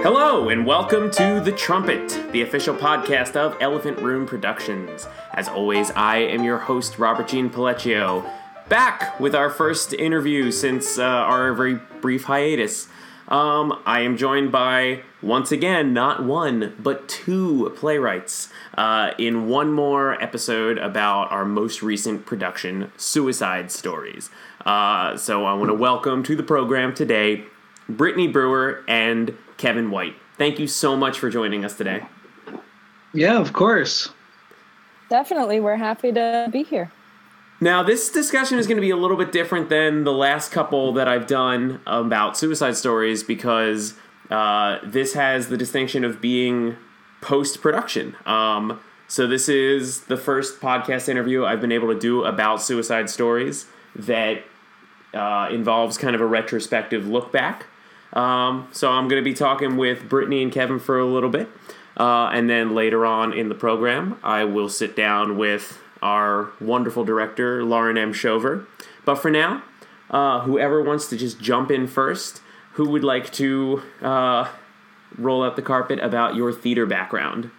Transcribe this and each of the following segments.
Hello, and welcome to The Trumpet, the official podcast of Elephant Room Productions. As always, I am your host, Robert Jean Palecchio, back with our first interview since our very brief hiatus. I am joined by, once again, not one, but two playwrights in one more episode about our most recent production, Suicide Stories. So I want to welcome to the program today Brittany Brewer and Kevin White. Thank you so much for joining us today. Yeah, of course. Definitely. We're happy to be here. Now, this discussion is going to be a little bit different than the last couple that I've done about Suicide Stories because this has the distinction of being post-production. So this is the first podcast interview I've been able to do about Suicide Stories that involves kind of a retrospective look back. So I'm going to be talking with Brittany and Kevin for a little bit. And then later on in the program, I will sit down with our wonderful director, Lauren M. Shover. But for now, whoever wants to just jump in first, who would like to roll out the carpet about your theater background?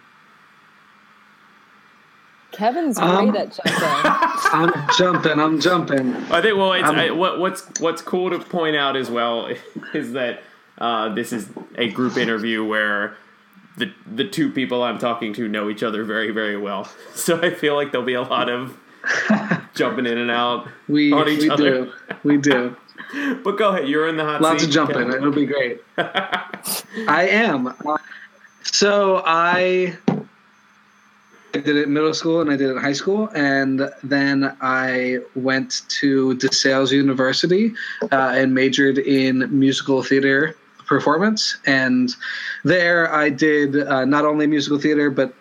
Kevin's great at jumping. I'm jumping. I think. Well, what's cool to point out as well is that this is a group interview where the two people I'm talking to know each other very, very well. So I feel like there'll be a lot of jumping in and out on each other. We do. But go ahead. You're in the hot seat. Lots of jumping. It'll be great. I am. So I did it in middle school and I did it in high school, and then I went to DeSales University and majored in musical theater performance. And there I did not only musical theater but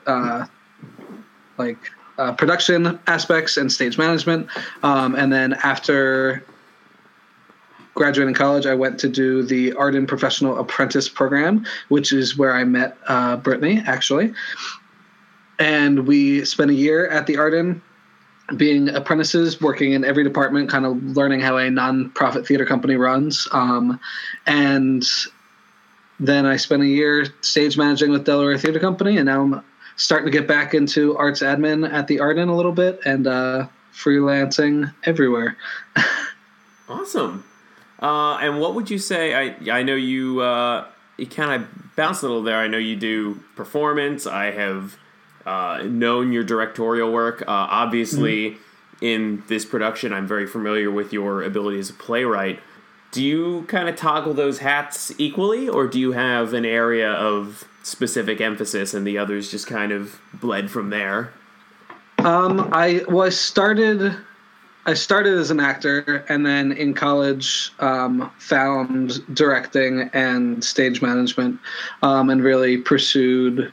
production aspects and stage management. And then after graduating college, I went to do the Arden Professional Apprentice Program, which is where I met Brittany, actually. And we spent a year at the Arden being apprentices, working in every department, kind of learning how a nonprofit theater company runs. And then I spent a year stage managing with Delaware Theater Company, and now I'm starting to get back into arts admin at the Arden a little bit and freelancing everywhere. Awesome. And what would you say? I know you kind of bounced a little there. I know you do performance. I have known your directorial work. Obviously, in this production, I'm very familiar with your ability as a playwright. Do you kind of toggle those hats equally, or do you have an area of specific emphasis and the others just kind of bled from there? I started as an actor, and then in college found directing and stage management, and really pursued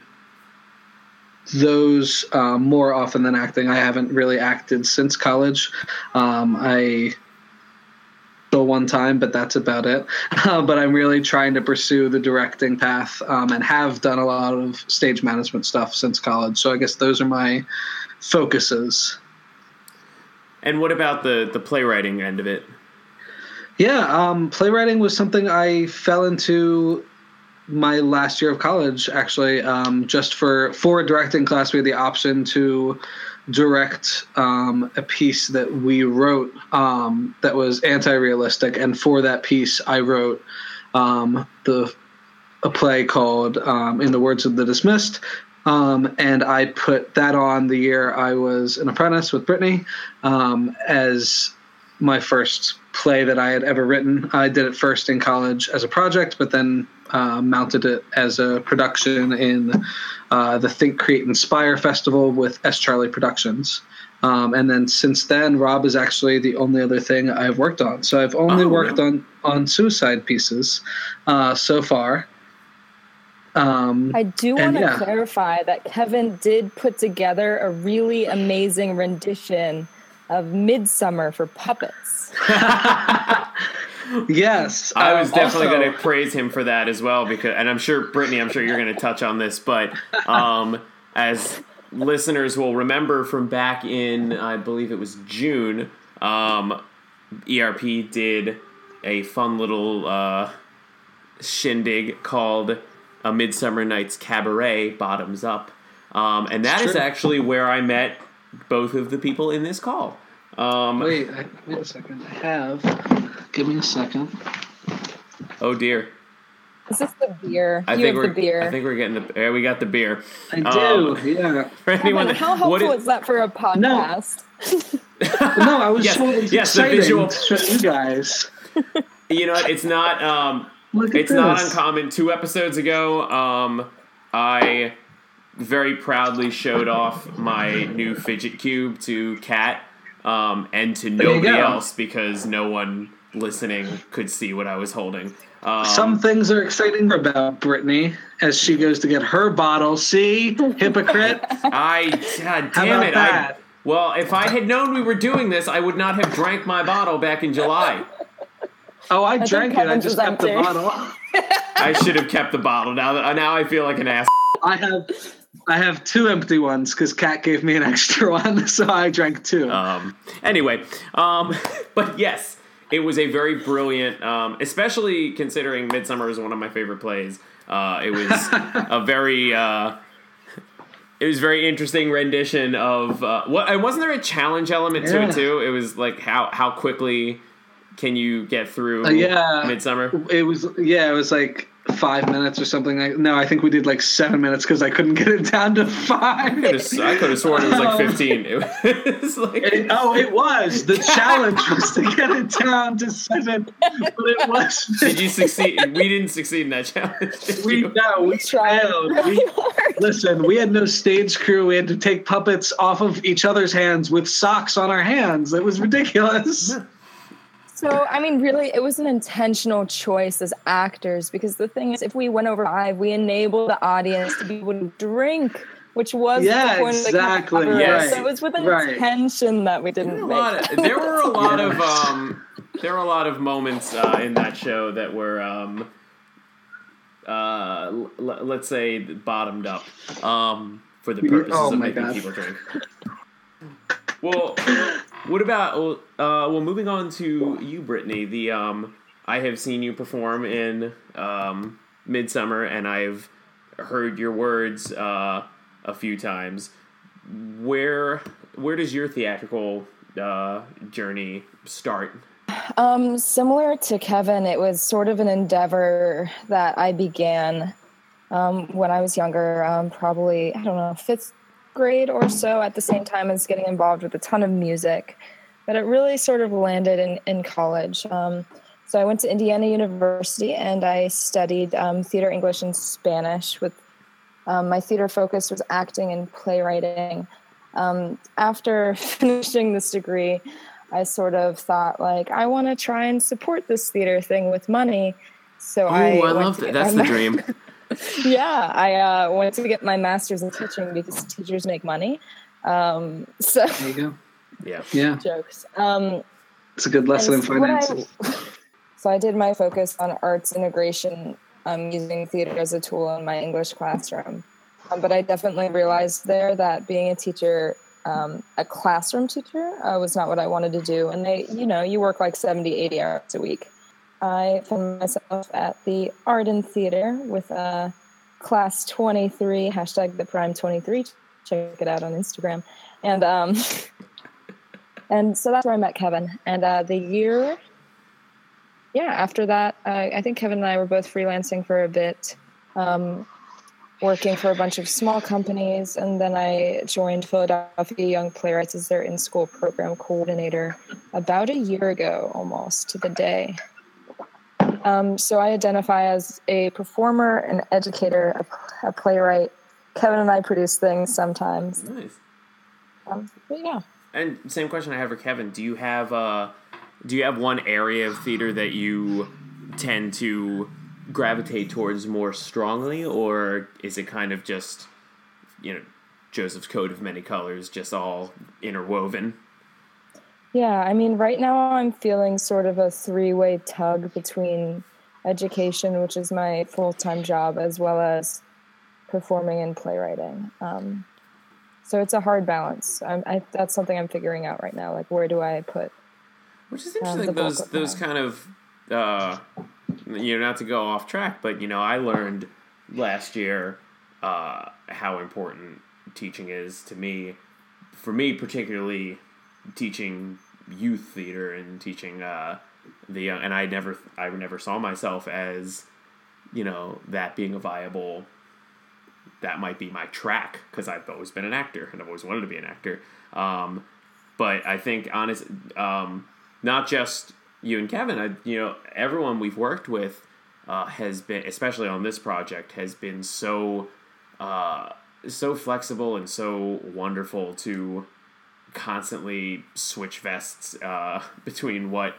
those more often than acting. I haven't really acted since college. I saw one time, but that's about it. But I'm really trying to pursue the directing path, and have done a lot of stage management stuff since college. So I guess those are my focuses. And what about the playwriting end of it? Yeah, playwriting was something I fell into my last year of college, actually. Just for a directing class, we had the option to direct a piece that we wrote that was anti-realistic, and for that piece I wrote a play called In the Words of the Dismissed, and I put that on the year I was an apprentice with Brittany as my first play that I had ever written. I did it first in college as a project, but then mounted it as a production in the Think, Create, Inspire Festival with S. Charlie Productions. And then since then, Rob is actually the only other thing I've worked on. So I've only worked on suicide pieces so far. I do want to clarify that Kevin did put together a really amazing rendition of Midsummer for puppets. Yes. I was definitely going to praise him for that as well, and I'm sure, Brittany, you're going to touch on this, but as listeners will remember from back in, I believe it was June, ERP did a fun little shindig called A Midsummer Night's Cabaret, Bottoms Up. And that is actually where I met both of the people in this call. Wait a second. Give me a second. Oh, dear. Is this the beer? I think we're getting we got the beer. I do, yeah. For anyone how helpful is that for a podcast? No, I was excited the visual to show you guys. You know what? It's not not uncommon. 2 episodes ago, I very proudly showed off my new fidget cube to Kat and to nobody else because no one listening could see what I was holding. Some things are exciting about Brittany as she goes to get her bottle. See? Hypocrite. God damn it. Well, if I had known we were doing this, I would not have drank my bottle back in July. Oh, I drank it. I just kept the bottle. I should have kept the bottle. Now I feel like an ass. I have 2 empty ones because Kat gave me an extra one, so I drank 2. Anyway, but yes. It was a very brilliant, especially considering Midsummer is one of my favorite plays. It was a very, very interesting rendition of what. Wasn't there a challenge element to it too? It was like how quickly can you get through Midsummer? It was like 5 minutes or something. No, I think we did like 7 minutes because I couldn't get it down to 5. I could have sworn it was like 15. It was like it was. The challenge was to get it down to 7, but it was. Did you succeed? We didn't succeed in that challenge. We failed. Listen, we had no stage crew. We had to take puppets off of each other's hands with socks on our hands. It was ridiculous. So, I mean, really, it was an intentional choice as actors because the thing is, if we went over 5, we enabled the audience to be able to drink, which was the point exactly. of the cover. So it was with intention that we didn't make. There were a lot of moments in that show that were, let's say, bottomed up for the purposes of making people drink. Well, what about moving on to you, Brittany? I have seen you perform in Midsummer, and I've heard your words a few times. Where does your theatrical journey start? Similar to Kevin, it was sort of an endeavor that I began when I was younger, probably, I don't know, 5th grade or so, at the same time as getting involved with a ton of music. But it really sort of landed in college. So I went to Indiana University and I studied theater, English, and Spanish. With my theater focus was acting and playwriting. After finishing this degree, I sort of thought, like, I want to try and support this theater thing with money. So I love that. That's the dream. Yeah, I went to get my master's in teaching because teachers make money. So there you go. Yeah. Jokes. It's a good lesson in finances. So I did my focus on arts integration, using theater as a tool in my English classroom. But I definitely realized there that being a teacher, a classroom teacher, was not what I wanted to do. And you work like 70, 80 hours a week. I found myself at the Arden Theater with class 23, hashtag the prime 23. Check it out on Instagram. And and so that's where I met Kevin. And the year, after that, I think Kevin and I were both freelancing for a bit, working for a bunch of small companies. And then I joined Philadelphia Young Playwrights as their in-school program coordinator about a year ago, almost to the day. So I identify as a performer, an educator, a playwright. Kevin and I produce things sometimes. Nice. But yeah. And same question I have for Kevin. Do you have one area of theater that you tend to gravitate towards more strongly, or is it kind of just, Joseph's coat of many colors, just all interwoven? Yeah, I mean, right now I'm feeling sort of a 3-way tug between education, which is my full-time job, as well as performing and playwriting. So it's a hard balance. That's something I'm figuring out right now. Like, where do I put? Which is interesting. Those kind of, not to go off track, but I learned last year how important teaching is to me. For me, particularly teaching youth theater and teaching the young, and I never saw myself as, that being a viable. That might be my track because I've always been an actor and I've always wanted to be an actor. But I think not just you and Kevin, everyone we've worked with has been, especially on this project, has been so flexible and so wonderful to constantly switch vests between what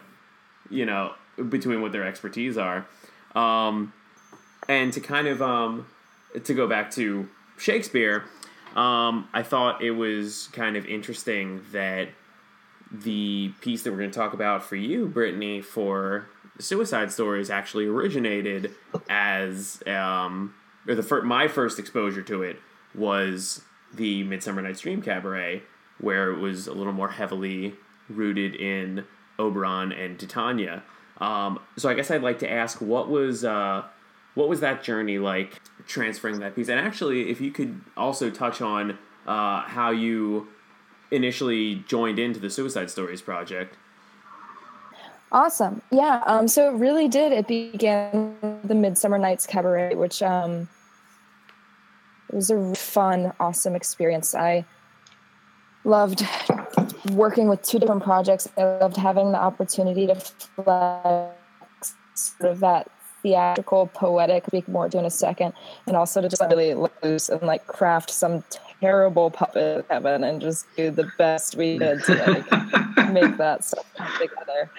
their expertise are, and to kind of to go back to Shakespeare. I thought it was kind of interesting that the piece that we're going to talk about for you, Brittany, for Suicide Stories actually originated as, my first exposure to it was the Midsummer Night's Dream Cabaret, where it was a little more heavily rooted in Oberon and Titania. So I guess I'd like to ask, what was that journey like, transferring that piece? And actually, if you could also touch on how you initially joined into the Suicide Stories project. Awesome. Yeah. So it really did. It began the Midsummer Night's Cabaret, which it was a fun, awesome experience. I loved working with two different projects. I loved having the opportunity to flex sort of that theatrical, poetic, speak more to in a second, and also to just really loose and craft some terrible puppet, Kevin, and just do the best we did to make that stuff come together.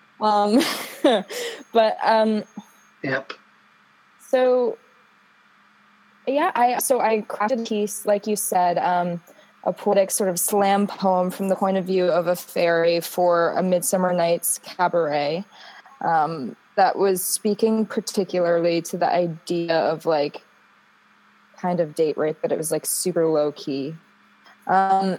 Yep. So yeah, I crafted a piece, like you said, a poetic sort of slam poem from the point of view of a fairy for a Midsummer Night's Cabaret. That was speaking particularly to the idea of kind of date rape, but it was super low key. All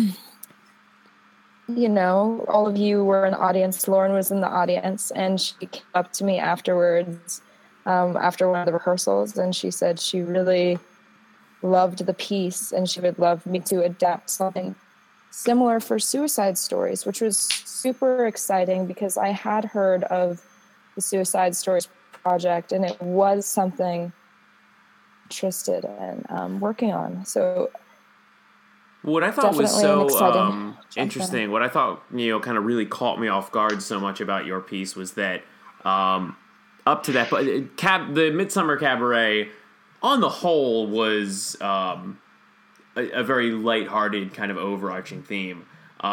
of you were in the audience. Lauren was in the audience, and she came up to me afterwards, after one of the rehearsals, and she said she really loved the piece and she would love me to adapt something similar for Suicide Stories, which was super exciting because I had heard of the Suicide Stories project, and it was something I'm interested in working on. So what I thought was so interesting, what I thought kind of really caught me off guard so much about your piece was that up to that, the Midsummer Cabaret on the whole was a very lighthearted kind of overarching theme,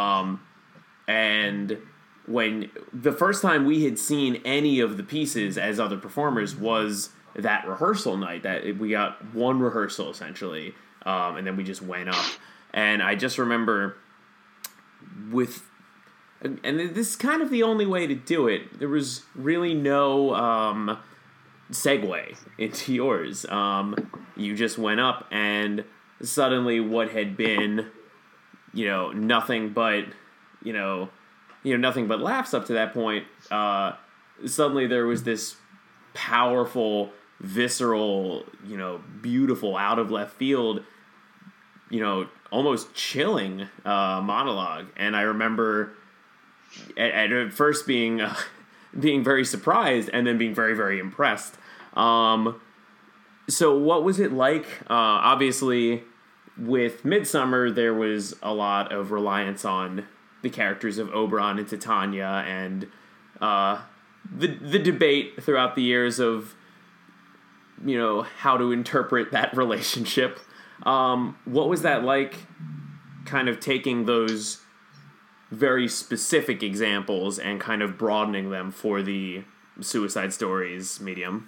and when the first time we had seen any of the pieces as other performers was that rehearsal night, that we got one rehearsal essentially, and then we just went up. And I just remember and this is kind of the only way to do it, there was really no segue into yours. You just went up, and suddenly what had been, nothing but, nothing but laughs up to that point, suddenly there was this powerful, visceral, beautiful, out of left field, almost chilling monologue. And I remember at first being very surprised and then being very, very impressed. So what was it like? Obviously, with Midsummer, there was a lot of reliance on the characters of Oberon and Titania, and the debate throughout the years of how to interpret that relationship. What was that like, kind of taking those very specific examples and kind of broadening them for the Suicide Stories medium?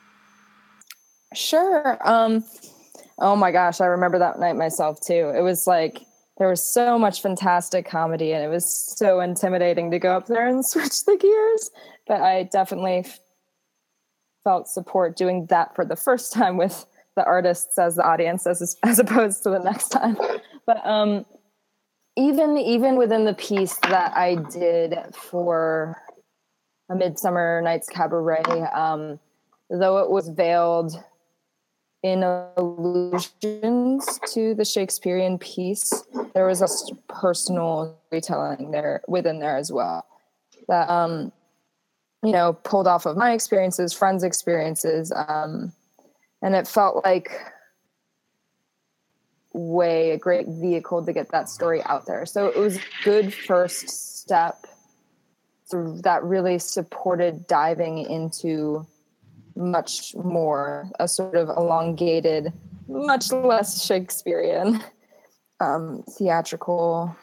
Sure. Oh my gosh, I remember that night myself too. It was there was so much fantastic comedy, and it was so intimidating to go up there and switch the gears. But I definitely felt support doing that for the first time with the artists as the audience, as opposed to the next time. But even within the piece that I did for A Midsummer Night's Cabaret, though it was veiled in allusions to the Shakespearean piece, there was a personal storytelling there within there as well that pulled off of my experiences, friends' experiences, and it felt like a great vehicle to get that story out there. So it was a good first step that really supported diving into much more a sort of elongated, much less Shakespearean, theatrical,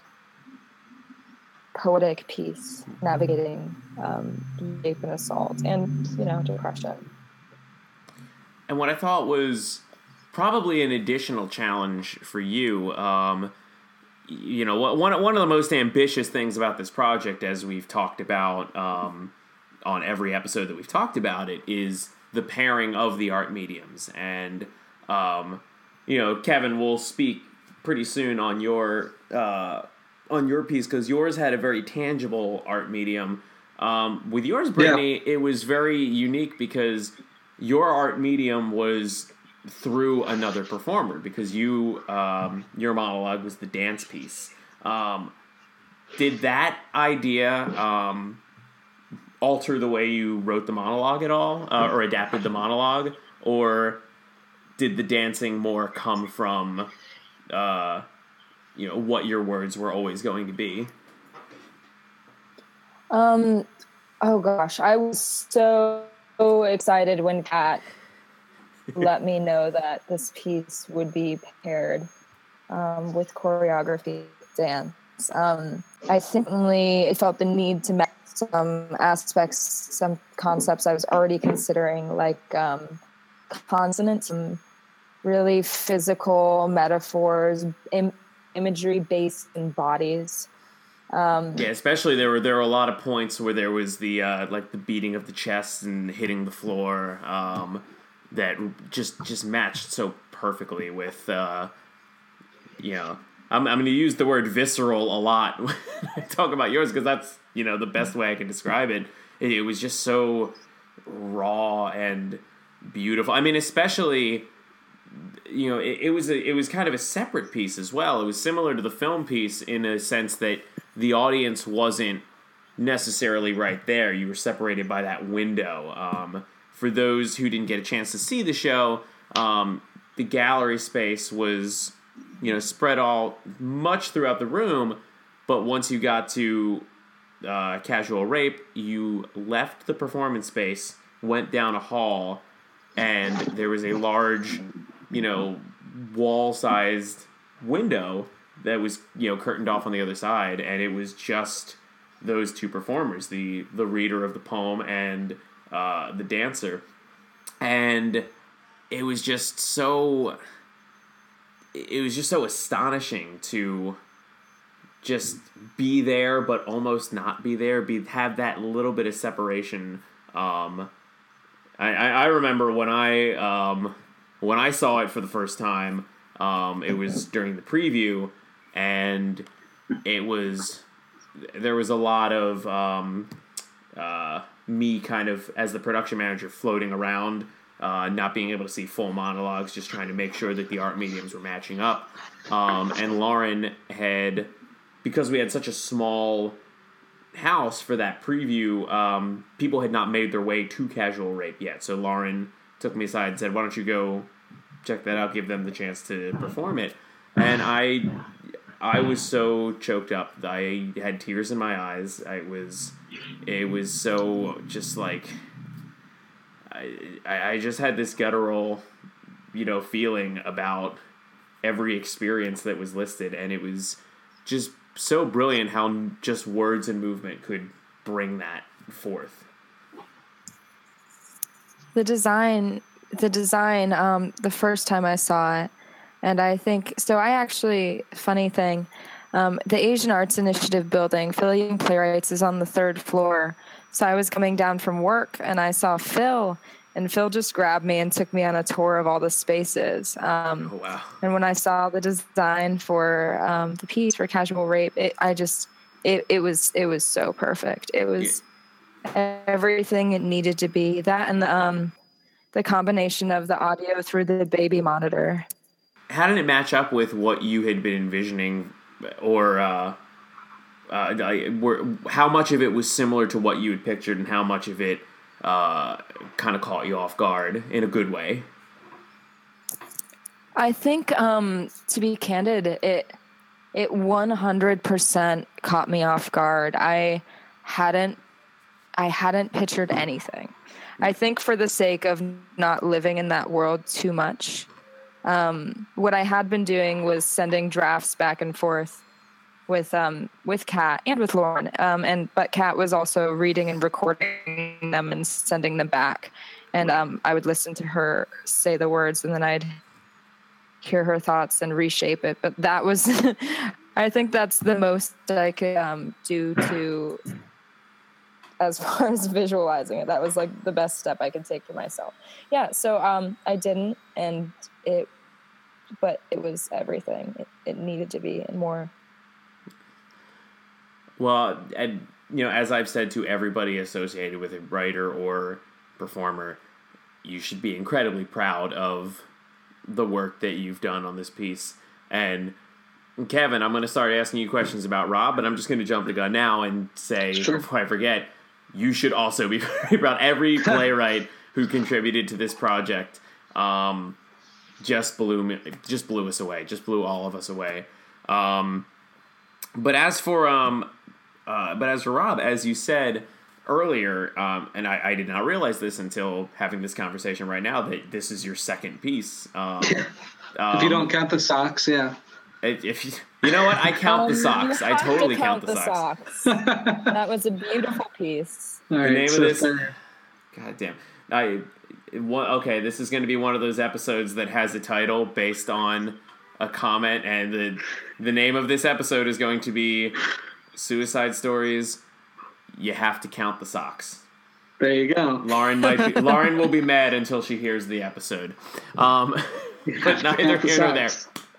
poetic piece navigating rape and assault and, depression. And what I thought was probably an additional challenge for you, one of the most ambitious things about this project, as we've talked about on every episode that we've talked about it, is the pairing of the art mediums. And, Kevin, we'll speak pretty soon on your piece, because yours had a very tangible art medium. With yours, Brittany, It was very unique because your art medium was through another performer, because your monologue was the dance piece. Did that idea alter the way you wrote the monologue at all, or adapted the monologue, or did the dancing more come from what your words were always going to be? Oh gosh, I was so excited when Kat let me know that this piece would be paired with choreography dance. I certainly felt the need to match some aspects, some concepts I was already considering, like consonants, some really physical metaphors, imagery based in bodies. Especially there were a lot of points where there was the the beating of the chest and hitting the floor that just matched so perfectly with I'm going to use the word visceral a lot when I talk about yours, because that's the best way I can describe it. It was just so raw and beautiful. I mean, especially it was kind of a separate piece as well. It was similar to the film piece in a sense that the audience wasn't necessarily right there. You were separated by that window. For those who didn't get a chance to see the show, the gallery space was spread all much throughout the room, but once you got to Casual Rape, you left the performance space, went down a hall, and there was a large wall-sized window that was curtained off on the other side, and it was just those two performers, the reader of the poem and the dancer. And it was just so astonishing to just be there but almost not be there, have that little bit of separation. I remember when I saw it for the first time, it was during the preview, and there was a lot of me kind of, as the production manager, floating around, not being able to see full monologues, just trying to make sure that the art mediums were matching up. And Lauren had, because we had such a small house for that preview, people had not made their way to Casual Rape yet. So Lauren took me aside and said, "Why don't you go check that out, give them the chance to perform it." And I was so choked up. I had tears in my eyes. It was so just like, I just had this guttural, feeling about every experience that was listed, and it was just so brilliant how just words and movement could bring that forth. The design, the first time I saw it, and I think, so I actually, funny thing, the Asian Arts Initiative building, Philly Young Playwrights, is on the 3rd floor. So I was coming down from work and I saw Phil, and Phil just grabbed me and took me on a tour of all the spaces. Oh, wow. And when I saw the design for the piece for Casual Rape, it was so perfect. It was everything it needed to be. That and the combination of the audio through the baby monitor. How did it match up with what you had been envisioning, or how much of it was similar to what you had pictured, and how much of it kind of caught you off guard in a good way? I think, to be candid, it 100% caught me off guard. I hadn't pictured anything. I think for the sake of not living in that world too much, what I had been doing was sending drafts back and forth with Kat and with Lauren, but Kat was also reading and recording them and sending them back, and I would listen to her say the words, and then I'd hear her thoughts and reshape it. But that was, I think that's the most I could do to, as far as visualizing it. That was like the best step I could take for myself. Yeah. So I didn't, but it was everything. It needed to be, and more. Well, and as I've said to everybody associated with a writer or performer, you should be incredibly proud of the work that you've done on this piece. And Kevin, I'm going to start asking you questions about Rob, but I'm just going to jump the gun now and say, before I forget, you should also be very proud. Every playwright who contributed to this project just blew us away, just blew all of us away. But as for Rob, as you said earlier, and I did not realize this until having this conversation right now, that this is your second piece. If you don't count the socks, yeah. If you know what, I count the socks. I totally count the socks. That was a beautiful piece. All right, the name of this, God damn. Okay, this is going to be one of those episodes that has a title based on a comment, and the name of this episode is going to be Suicide Stories. You have to count the socks. There you go. Lauren will be mad until she hears the episode. But neither here nor there.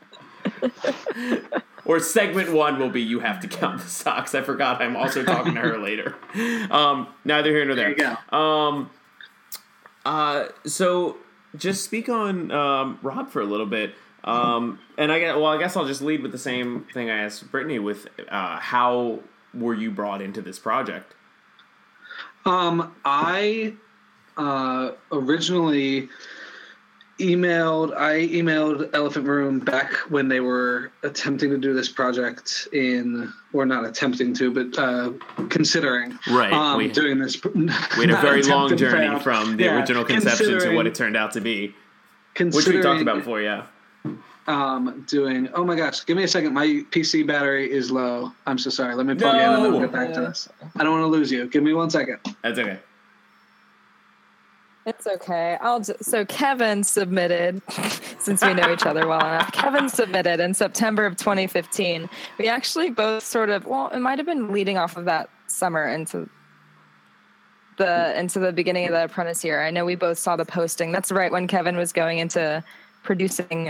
Or segment 1 will be you have to count the socks. I forgot I'm also talking to her later. Neither here nor there. There you go. So just speak on Rob for a little bit. And I guess I'll just lead with the same thing I asked Brittany with how were you brought into this project? I originally emailed Elephant Room back when they were attempting to do this project or not attempting to, but considering doing this. We had a very long journey from the original conception to what it turned out to be, which we talked about before, yeah. Oh my gosh, give me a second. My PC battery is low. I'm so sorry. Let me plug in and then we'll get back to this. I don't want to lose you. Give me 1 second. That's okay. It's okay. So Kevin submitted, since we know each other well enough, Kevin submitted in September of 2015. We actually both it might have been leading off of that summer into the beginning of the Apprentice year. I know we both saw the posting. That's right when Kevin was going into producing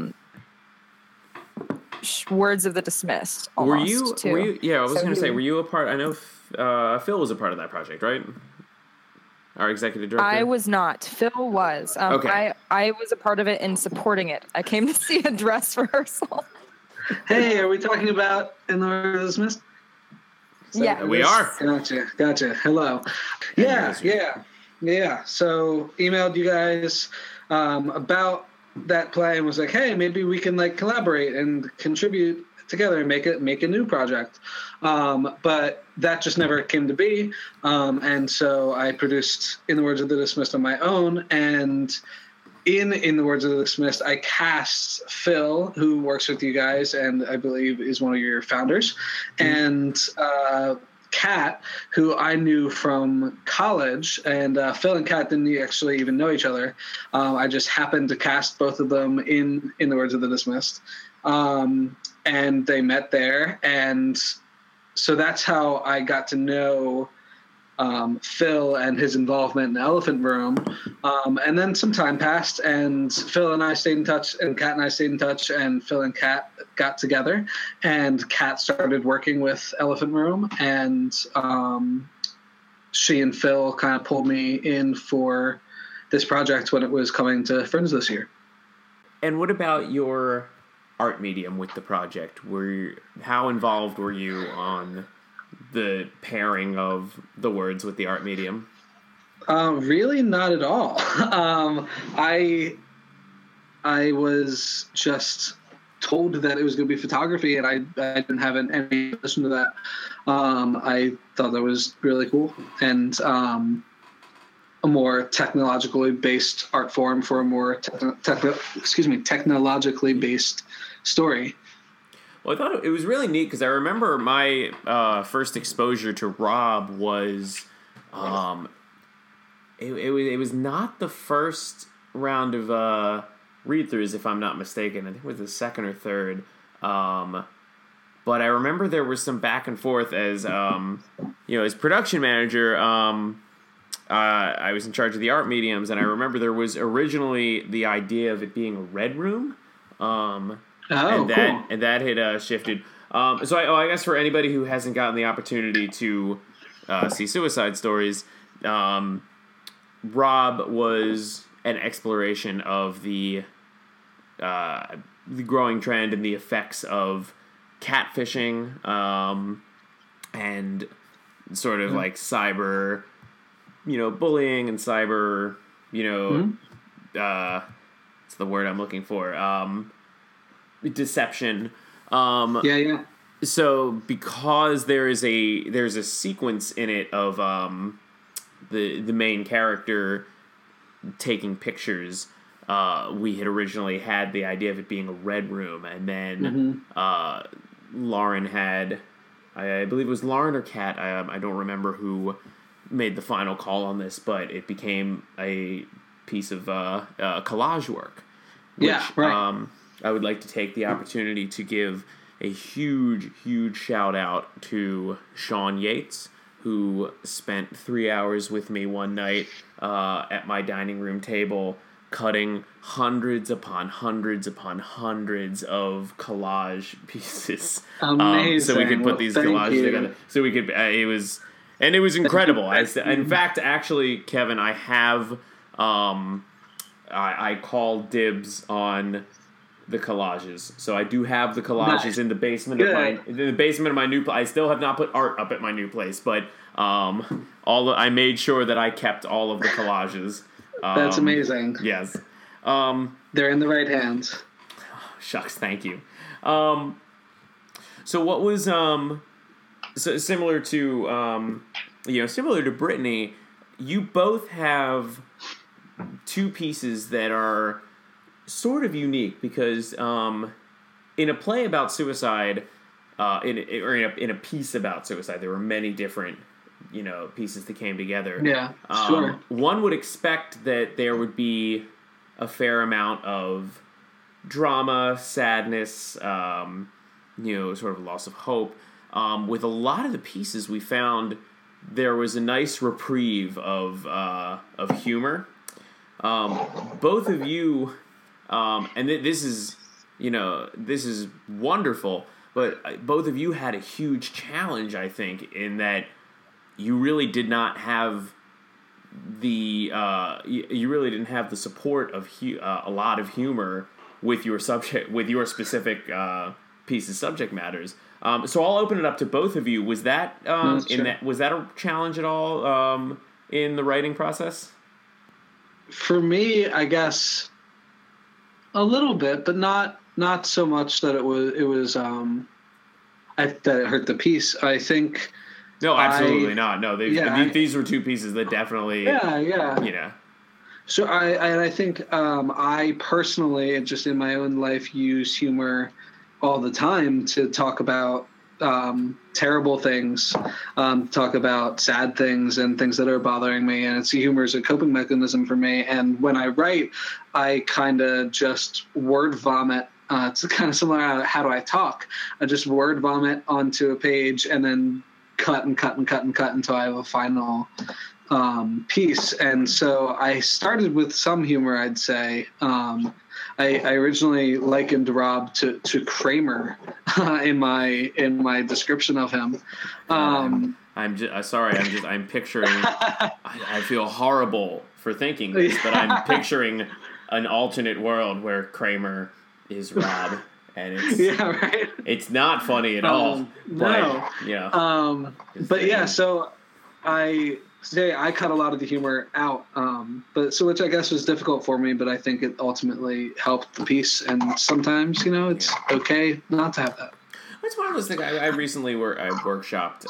Words of the Dismissed. Were you? Yeah, I was going to say, were you a part? I know Phil was a part of that project, right? Our executive director. I was not. Phil was. Okay. I was a part of it and supporting it. I came to see a dress rehearsal. Hey, are we talking about In the Words of the Dismissed? Yeah, we are. Gotcha. Hello. Yeah. So emailed you guys about that play and was like, hey, maybe we can like collaborate and contribute together and make a new project. But that just never came to be. And so I produced In the Words of the Dismissed on my own. And in the Words of the Dismissed, I cast Phil, who works with you guys and I believe is one of your founders, and Kat, who I knew from college, and Phil and Kat didn't actually even know each other. I just happened to cast both of them in the Words of the Dismissed, and they met there, and so that's how I got to know Phil and his involvement in the Elephant Room. And then some time passed, and Phil and I stayed in touch, and Kat and I stayed in touch, and Phil and Kat got together, and Kat started working with Elephant Room, and she and Phil kind of pulled me in for this project when it was coming to Ferns this year. And what about your art medium with the project? How involved were you on the pairing of the words with the art medium? Really not at all. I was just told that it was going to be photography, and I didn't have any listen to that. I thought that was really cool, and a more technologically based art form for a more technologically based story. Well, I thought it was really neat because I remember my first exposure to Rob was, it was not the first round of read-throughs, if I'm not mistaken. I think it was the second or third. But I remember there was some back and forth as as production manager. I was in charge of the art mediums, and I remember there was originally the idea of it being a red room. Cool. And that had shifted. So I guess for anybody who hasn't gotten the opportunity to see Suicide Stories, Rob was an exploration of the growing trend and the effects of catfishing and sort of like cyber, bullying and cyber, what's the word I'm looking for? Deception. So because there's a sequence in it of the main character taking pictures, we had originally had the idea of it being a red room, and then Lauren had, I believe it was Lauren or Kat, I don't remember who made the final call on this, but it became a piece of collage work. Which, I would like to take the opportunity to give a huge, huge shout out to Sean Yates, who spent 3 hours with me one night at my dining room table, cutting hundreds upon hundreds upon hundreds of collage pieces. Amazing. So we could put these collages together. So we could, it was incredible. In fact, actually, Kevin, I have, I called dibs on the collages, so I do have the collages in the basement of my new place. I still have not put art up at my new place, but I made sure that I kept all of the collages. That's amazing. Yes, they're in the right hands. Shucks, thank you. So what was so similar to Brittany? You both have two pieces that are sort of unique because in a play about suicide, in a piece about suicide, there were many different pieces that came together. Yeah, sure. One would expect that there would be a fair amount of drama, sadness, sort of loss of hope. With a lot of the pieces, we found there was a nice reprieve of humor. Both of you. And this is wonderful, but both of you had a huge challenge, I think, in that you really did not have the support of a lot of humor with your specific piece's subject matters. So I'll open it up to both of you. Was that was that a challenge at all in the writing process? For me, I guess a little bit, but not so much that it was that it hurt the piece. I think. No, absolutely not. No, these were two pieces that definitely. Yeah. So I think I personally, just in my own life, use humor all the time to talk about terrible things, talk about sad things and things that are bothering me, and humor is a coping mechanism for me. And when I write, I kind of just word vomit. It's kind of similar to how do I talk. I just word vomit onto a page and then cut until I have a final piece. And so I started with some humor, I'd say. I originally likened Rob to Kramer in my description of him. I'm just sorry. I'm picturing. I feel horrible for thinking this, but I'm picturing an alternate world where Kramer is Rob, and it's not funny at all. No, yeah. But yeah, so I cut a lot of the humor out, which I guess was difficult for me, but I think it ultimately helped the piece. And sometimes, it's okay not to have that. It's one of those things. I recently I workshopped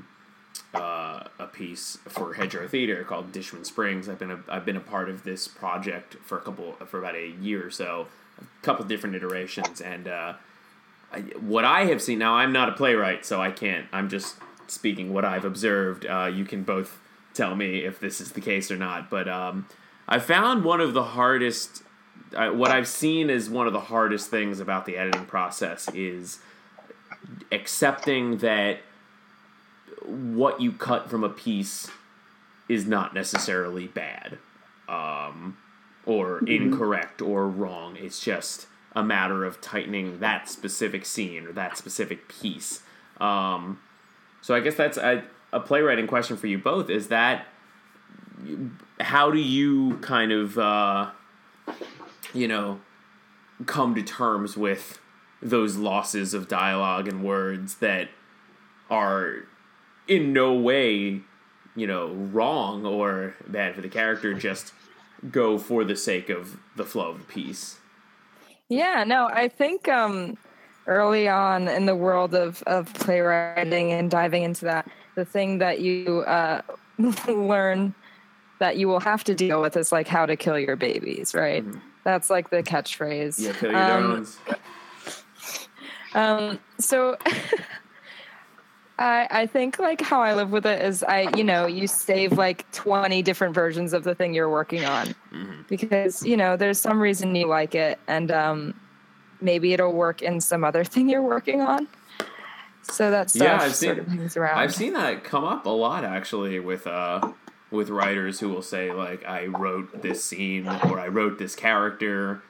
a piece for Hedgerow Theater called Dishman Springs. I've been a part of this project for about a year or so, a couple different iterations, and what I have seen. Now, I'm not a playwright, so I can't. I'm just speaking what I've observed. You can both tell me if this is the case or not. But I found one of the hardest. What I've seen is one of the hardest things about the editing process is accepting that what you cut from a piece is not necessarily bad, or incorrect or wrong. It's just a matter of tightening that specific scene or that specific piece. So I guess that's a playwriting question for you both. Is that how do you kind of come to terms with those losses of dialogue and words that are in no way, wrong or bad for the character, just go for the sake of the flow of the piece? Yeah, no, I think early on in the world of playwriting and diving into that, the thing that you learn that you will have to deal with is like how to kill your babies, right? Mm-hmm. That's like the catchphrase. Yeah, kill your darlings. So I think like how I live with it is you save like 20 different versions of the thing you're working on, because, there's some reason you like it, and maybe it'll work in some other thing you're working on. So that stuff sort of hangs around. I've seen that come up a lot, actually, with writers who will say, like, I wrote this scene or I wrote this character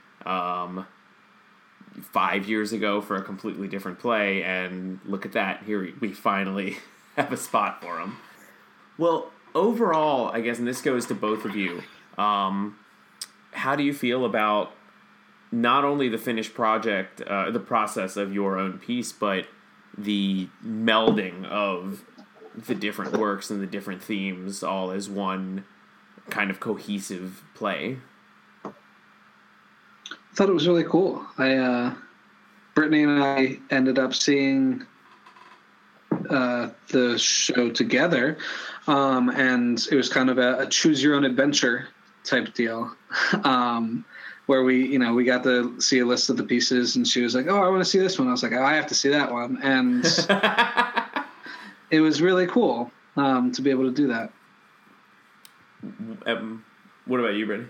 5 years ago for a completely different play, and look at that, here we finally have a spot for them. Well, overall, I guess, and this goes to both of you, how do you feel about not only the finished project, the process of your own piece, but the melding of the different works and the different themes all as one kind of cohesive play? I thought it was really cool. Brittany and I ended up seeing the show together, and it was kind of a choose your own adventure type deal, where we got to see a list of the pieces, and she was like, "Oh, I want to see this one." I was like, "Oh, I have to see that one," and it was really cool to be able to do that. What about you, Brittany?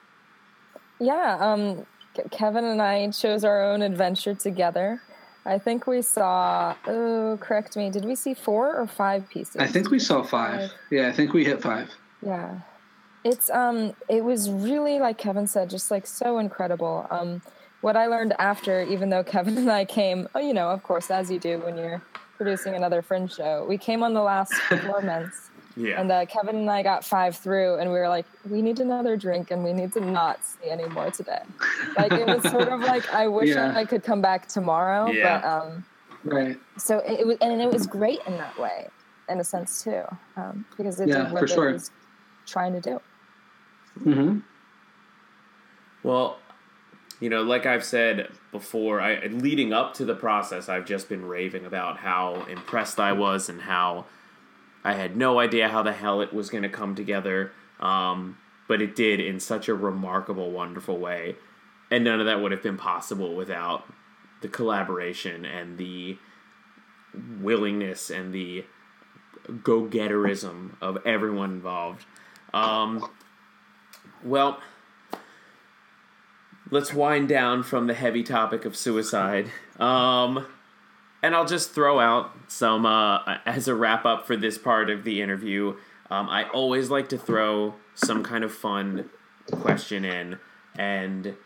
Yeah, Kevin and I chose our own adventure together. I think we saw, correct me, did we see 4 or 5 pieces? I think we saw 5. Yeah, I think we hit 5. Yeah. It was really, like Kevin said, just like so incredible. What I learned after, even though Kevin and I came, of course, as you do when you're producing another Fringe show, we came on the last 4 months. Yeah. And Kevin and I got 5 through, and we were like, we need another drink, and we need to not see any more today. Like, it was sort of like, I wish I could come back tomorrow. Yeah. But, right. So it was great in that way, in a sense, too, because it did what it was trying to do. Mm-hmm. Well, like I've said before, leading up to the process, I've just been raving about how impressed I was and how I had no idea how the hell it was going to come together, but it did in such a remarkable, wonderful way. And none of that would have been possible without the collaboration and the willingness and the go-getterism of everyone involved. Well, let's wind down from the heavy topic of suicide. And I'll just throw out some, as a wrap-up for this part of the interview, I always like to throw some kind of fun question in, and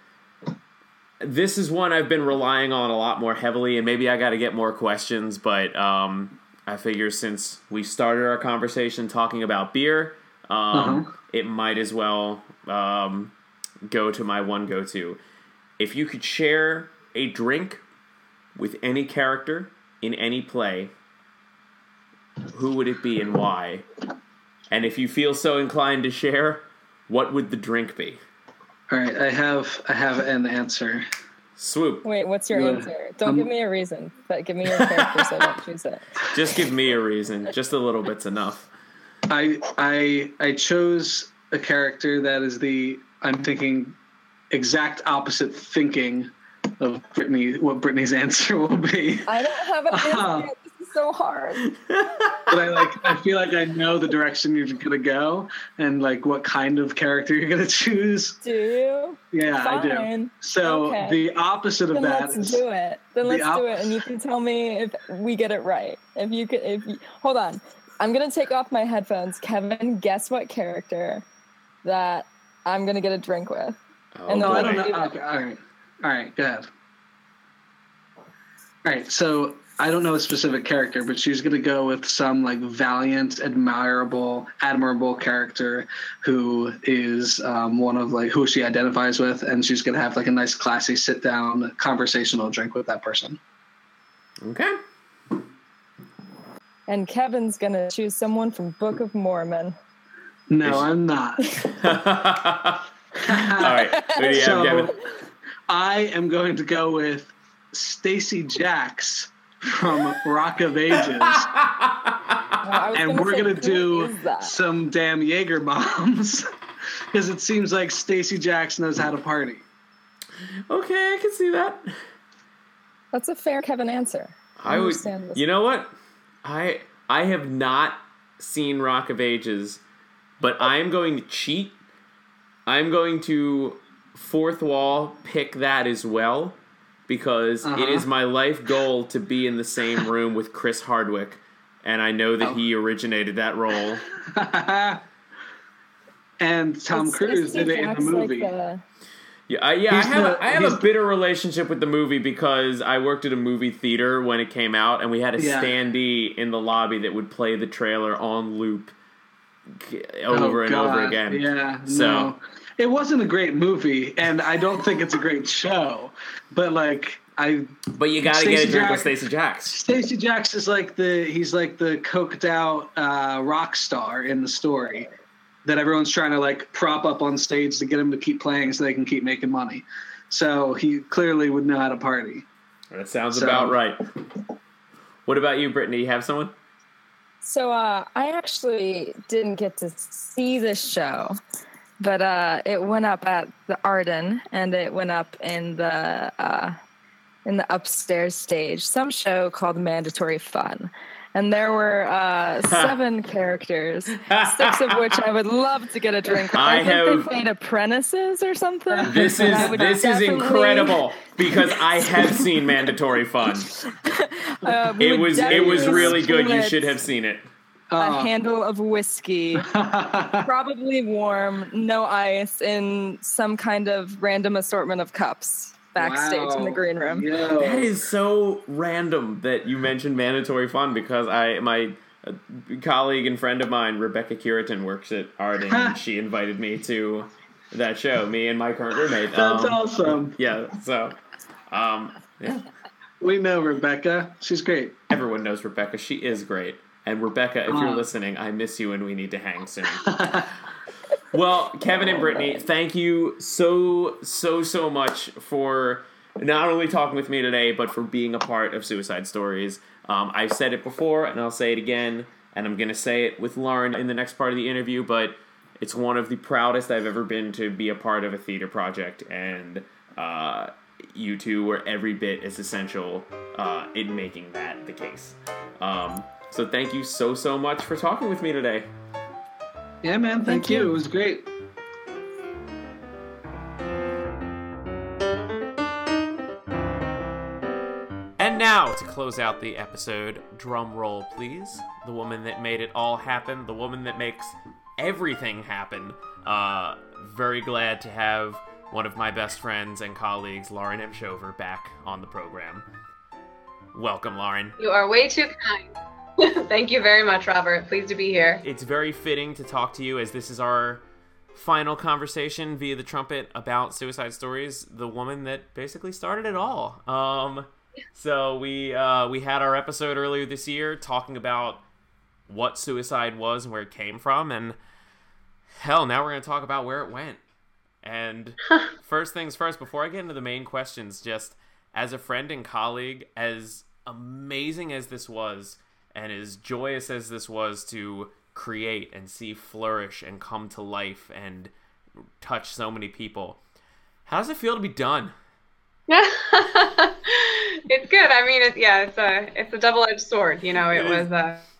this is one I've been relying on a lot more heavily, and maybe I got to get more questions, but I I figure since we started our conversation talking about beer, it might as well go to my one go-to. If you could share a drink with any character in any play, who would it be and why? And if you feel so inclined to share, what would the drink be? All right, I have an answer. Swoop. Wait, what's your answer? Don't give me a reason, but give me your character so I don't choose it. Just give me a reason. Just a little bit's enough. I chose a character that is I'm thinking exact opposite thinking of Brittany, what Brittany's answer will be. I don't have an answer yet. This is so hard. But I feel like I know the direction you're gonna go and like what kind of character you're gonna choose. Do you? Yeah, Fine. I do. So Okay. the opposite of Then that let's is do it. Then let's do it, and you can tell me if we get it right. Hold on, I'm gonna take off my headphones. Kevin, guess what character that I'm gonna get a drink with. And I don't know. Okay, all right, go ahead. All right, so I don't know a specific character, but she's going to go with some like valiant, admirable character who is one of like who she identifies with, and she's going to have like a nice, classy, sit-down, conversational drink with that person. Okay. And Kevin's going to choose someone from Book of Mormon. No, I'm not. All right. Who do you have, Kevin? I am going to go with Stacey Jacks from Rock of Ages. And we're going to do some damn Jaeger bombs because it seems like Stacey Jacks knows how to party. Okay, I can see that. That's a fair Kevin answer. I would. You know what? I have not seen Rock of Ages, but I am going to cheat. I'm going to fourth wall pick that as well, because it is my life goal to be in the same room with Chris Hardwick, and I know that he originated that role. And Tom Cruise did it in the movie. I have a bitter relationship with the movie because I worked at a movie theater when it came out, and we had a standee in the lobby that would play the trailer on loop over and over again. Yeah, so. No. It wasn't a great movie, and I don't think it's a great show. But But you gotta get a drink with Stacey Jacks. Stacey Jacks is he's like the coked out rock star in the story that everyone's trying to like prop up on stage to get him to keep playing so they can keep making money. So he clearly would know how to party. That sounds about right. What about you, Brittany? You have someone? So I actually didn't get to see this show. But it went up at the Arden, and it went up in the upstairs stage, some show called Mandatory Fun. And there were 7 characters, 6 of which I would love to get a drink with. I think they played apprentices or something. This is incredible, because I have seen Mandatory Fun. It was really good. You should have seen it. A handle of whiskey, probably warm, no ice, in some kind of random assortment of cups backstage in the green room. Yo. That is so random that you mentioned Mandatory Fun, because my colleague and friend of mine, Rebecca Curitan, works at Arden, and she invited me to that show, me and my current roommate. That's awesome. Yeah, so, yeah. We know Rebecca. She's great. Everyone knows Rebecca. She is great. And Rebecca, if you're listening, I miss you and we need to hang soon. Well, Kevin and Brittany, thank you so much for not only talking with me today, but for being a part of Suicide Stories. I've said it before, and I'll say it again, and I'm going to say it with Lauren in the next part of the interview, but it's one of the proudest I've ever been to be a part of a theater project, and you two were every bit as essential in making that the case. So thank you so much for talking with me today. Yeah, man. Thank you. It was great. And now, to close out the episode, drum roll, please. The woman that made it all happen, the woman that makes everything happen. Very glad to have one of my best friends and colleagues, Lauren M. Shover, back on the program. Welcome, Lauren. You are way too kind. Thank you very much, Robert. Pleased to be here. It's very fitting to talk to you, as this is our final conversation via the trumpet about Suicide Stories, the woman that basically started it all. So we had our episode earlier this year talking about what suicide was and where it came from, and hell, now we're going to talk about where it went. And first things first, before I get into the main questions, just as a friend and colleague, as amazing as this was, and as joyous as this was to create and see flourish and come to life and touch so many people, how does it feel to be done? It's good. I mean, it's a double-edged sword. You know, it was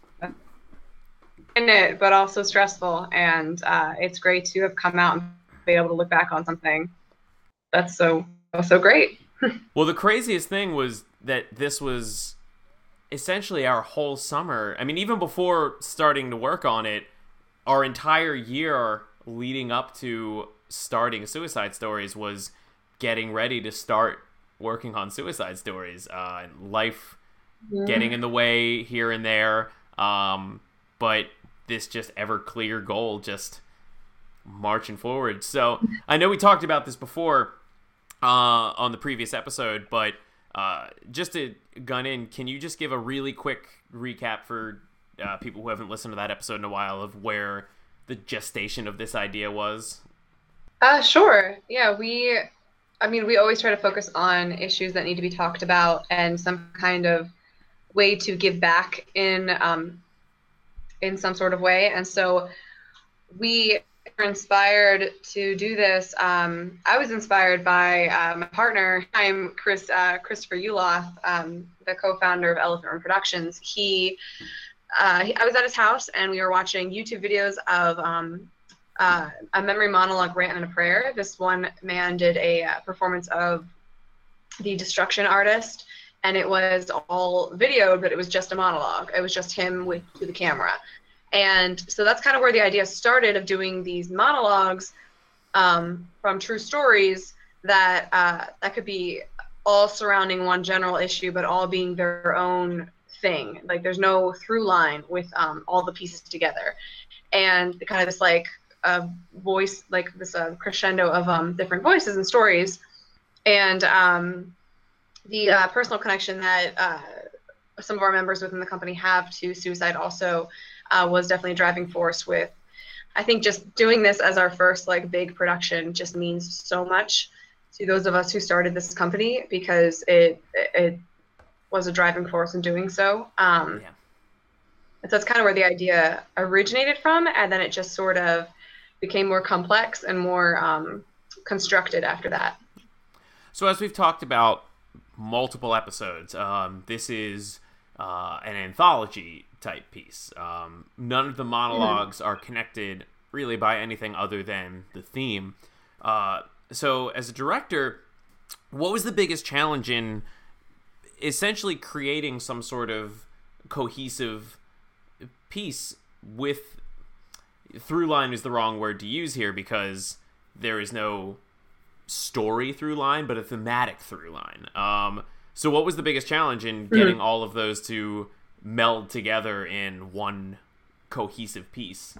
in it, but also stressful. And it's great to have come out and be able to look back on something that's so great. Well, the craziest thing was that this was essentially our whole summer. I mean, even before starting to work on it, our entire year leading up to starting Suicide Stories was getting ready to start working on Suicide Stories. And life getting in the way here and there. But this just ever clear goal, just marching forward. So I know we talked about this before on the previous episode, but just to gun in, can you just give a really quick recap for people who haven't listened to that episode in a while of where the gestation of this idea was? Sure. Yeah, we always try to focus on issues that need to be talked about and some kind of way to give back in some sort of way. And so we were inspired to do this. I was inspired by my partner. I'm Christopher Uloth, the co-founder of Elephant Room Productions. I was at his house and we were watching YouTube videos of a memory monologue, rant, and a prayer. This one man did a performance of The Destruction Artist, and it was all videoed, but it was just a monologue. It was just him to the camera. And so that's kind of where the idea started, of doing these monologues from true stories that could be all surrounding one general issue, but all being their own thing. Like there's no through line with all the pieces together. And kind of this like voice, like this crescendo of different voices and stories. And the personal connection that some of our members within the company have to suicide also was definitely a driving force with, I think, just doing this as our first like big production just means so much to those of us who started this company, because it was a driving force in doing so. And so that's kind of where the idea originated from, and then it just sort of became more complex and more constructed after that. So as we've talked about multiple episodes, this is an anthology type piece. None of the monologues are connected really by anything other than the theme. So as a director, what was the biggest challenge in essentially creating some sort of cohesive piece with, through line is the wrong word to use here because there is no story through line, but a thematic through line. So what was the biggest challenge in getting all of those to meld together in one cohesive piece?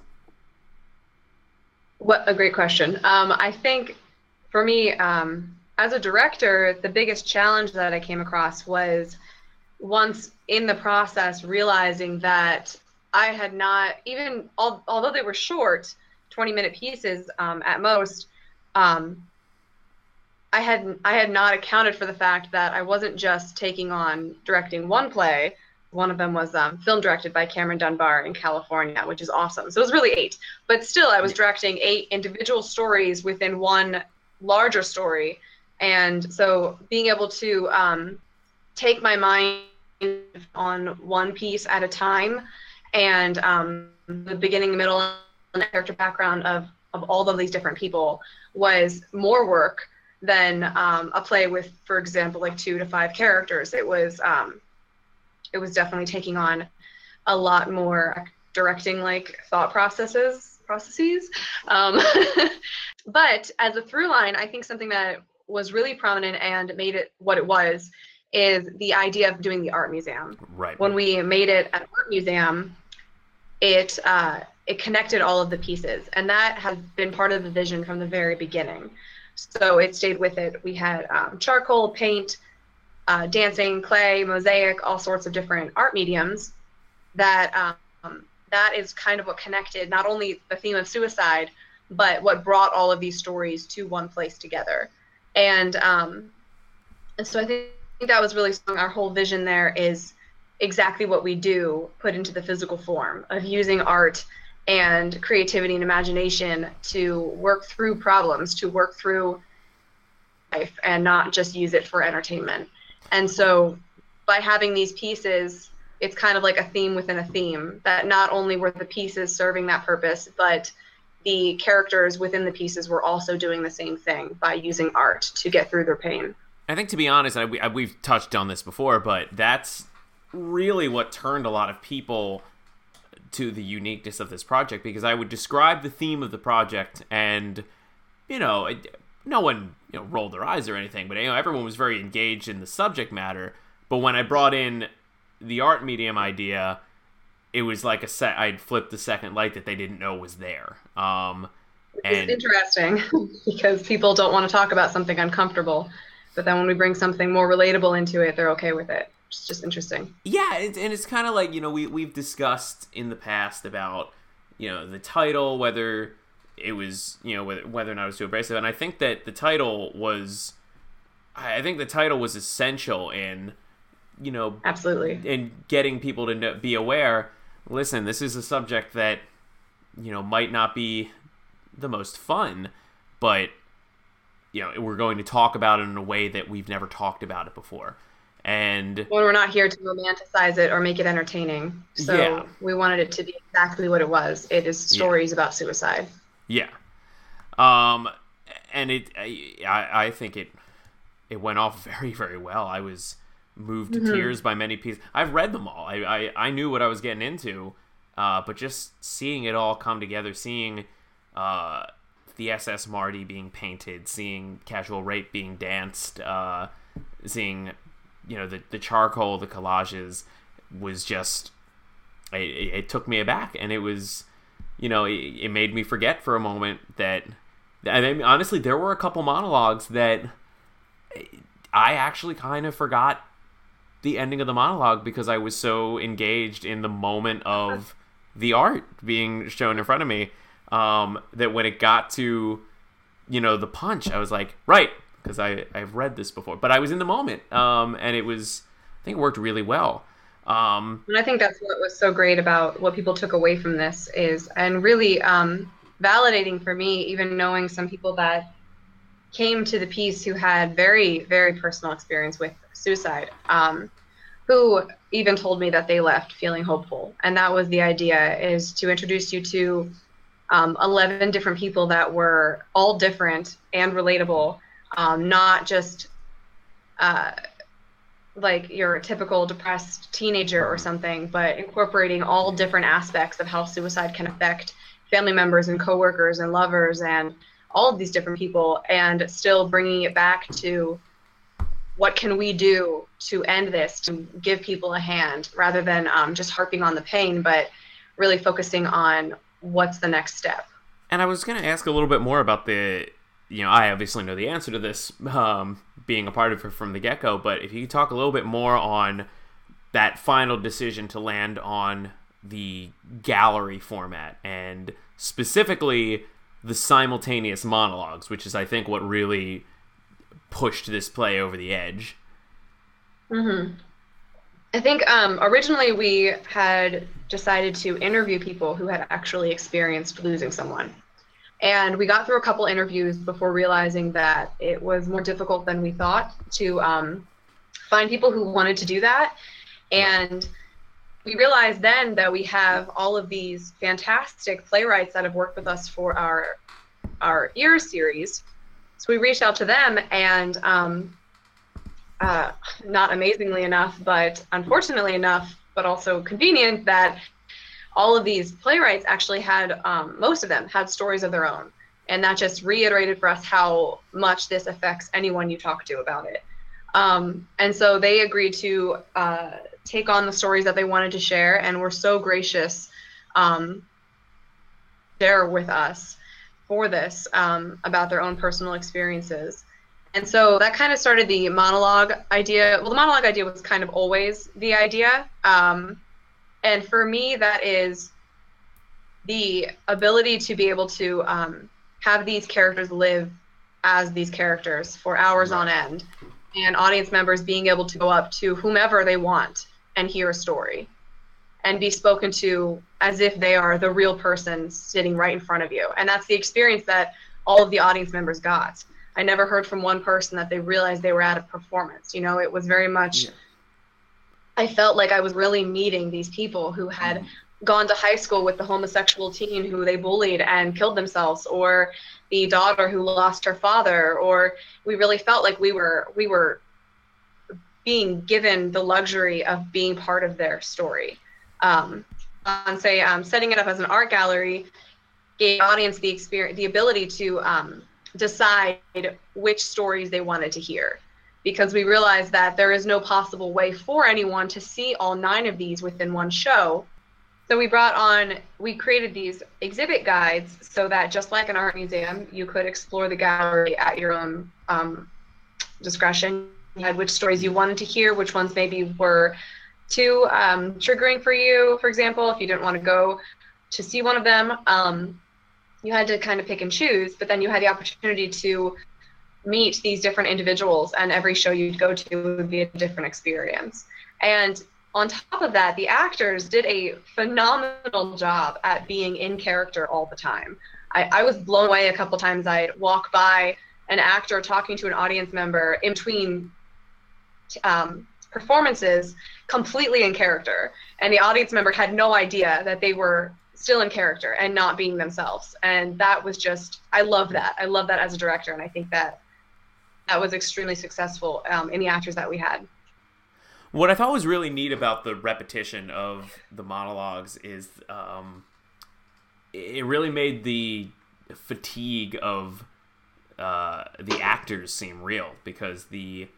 What a great question. I think for me, as a director, the biggest challenge that I came across was once in the process realizing that I had not, even although they were short, 20-minute pieces at most, I had not accounted for the fact that I wasn't just taking on directing one play. One of them was film directed by Cameron Dunbar in California, which is awesome. So it was really 8. But still, I was directing 8 individual stories within one larger story. And so being able to take my mind on one piece at a time, and the beginning, middle, and character background of all of these different people was more work than a play with, for example, like 2 to 5 characters. It was definitely taking on a lot more directing like thought processes. But as a through line, I think something that was really prominent and made it what it was is the idea of doing the art museum. Right. When we made it an art museum, it connected all of the pieces, and that has been part of the vision from the very beginning. So it stayed with it. We had charcoal, paint, dancing, clay, mosaic, all sorts of different art mediums. That is kind of what connected not only the theme of suicide, but what brought all of these stories to one place together. And so I think that was really strong. Our whole vision there is exactly what we do put into the physical form of using art and creativity and imagination to work through problems, to work through life, and not just use it for entertainment. And so by having these pieces, it's kind of like a theme within a theme, that not only were the pieces serving that purpose, but the characters within the pieces were also doing the same thing by using art to get through their pain. I think, to be honest, we've touched on this before, but that's really what turned a lot of people to the uniqueness of this project, because I would describe the theme of the project, and no one rolled their eyes or anything, but everyone was very engaged in the subject matter. But when I brought in the art medium idea, it was like I'd flipped the second light that they didn't know was there. It's interesting because people don't want to talk about something uncomfortable, but then when we bring something more relatable into it, they're okay with it. It's just interesting. Yeah, and it's kind of like, we've discussed in the past about, the title, whether it was, whether or not it was too abrasive. And I think that the title was essential in, absolutely, in getting people to be aware. Listen, this is a subject that, might not be the most fun, but, we're going to talk about it in a way that we've never talked about it before. And well, we're not here to romanticize it or make it entertaining. So we wanted it to be exactly what it was. It is stories about suicide. Yeah. And I think it went off very, very well. I was moved to tears by many pieces. I've read them all. I knew what I was getting into, but just seeing it all come together, seeing the SS Marty being painted, seeing Casual Rape being danced, seeing the charcoal, the collages, was just it took me aback, and it was it made me forget for a moment that. And I mean, honestly, there were a couple monologues that I actually kind of forgot the ending of the monologue because I was so engaged in the moment of the art being shown in front of me, that when it got to, the punch, I was like, right, because I've read this before. But I was in the moment, and I think it worked really well. And I think that's what was so great about what people took away from this is, and really validating for me, even knowing some people that came to the piece who had very, very personal experience with suicide, who even told me that they left feeling hopeful. And that was the idea, is to introduce you to 11 different people that were all different and relatable, not just like your typical depressed teenager or something, but incorporating all different aspects of how suicide can affect family members and coworkers and lovers and all of these different people, and still bringing it back to what can we do to end this, to give people a hand, rather than just harping on the pain, but really focusing on what's the next step. And I was going to ask a little bit more about I obviously know the answer to this, being a part of it from the get-go, but if you could talk a little bit more on that final decision to land on the gallery format, and specifically the simultaneous monologues, which is, I think, what really pushed this play over the edge. Mm-hmm. I think originally we had decided to interview people who had actually experienced losing someone. And we got through a couple interviews before realizing that it was more difficult than we thought to find people who wanted to do that. And we realized then that we have all of these fantastic playwrights that have worked with us for our Ears series. So we reached out to them, and not amazingly enough, but unfortunately enough, but also convenient, that all of these playwrights actually had, most of them had stories of their own. And that just reiterated for us how much this affects anyone you talk to about it. And so they agreed to take on the stories that they wanted to share, and were so gracious share with us for this about their own personal experiences. And so that kind of started the monologue idea. Well, the monologue idea was kind of always the idea. And for me, that is the ability to be able to have these characters live as these characters for hours on end, and audience members being able to go up to whomever they want and hear a story and be spoken to as if they are the real person sitting right in front of you. And that's the experience that all of the audience members got. I never heard from one person that they realized they were at a performance. You know, it was very much, I felt like I was really meeting these people who had gone to high school with the homosexual teen who they bullied and killed themselves, or the daughter who lost her father, or we really felt like we were being given the luxury of being part of their story. Setting it up as an art gallery gave the audience the ability to decide which stories they wanted to hear, because we realized that there is no possible way for anyone to see all 9 of these within one show. So we created these exhibit guides so that, just like an art museum, you could explore the gallery at your own discretion. You had which stories you wanted to hear, which ones maybe were too triggering for you, for example, if you didn't want to go to see one of them. You had to kind of pick and choose, but then you had the opportunity to meet these different individuals, and every show you'd go to would be a different experience. And on top of that, the actors did a phenomenal job at being in character all the time. I was blown away a couple times. I'd walk by an actor talking to an audience member in between performances, completely in character, and the audience member had no idea that they were still in character and not being themselves. And that was just, I love that. I love that as a director, and I think that was extremely successful in the actors that we had. What I thought was really neat about the repetition of the monologues is it really made the fatigue of the actors seem real, because the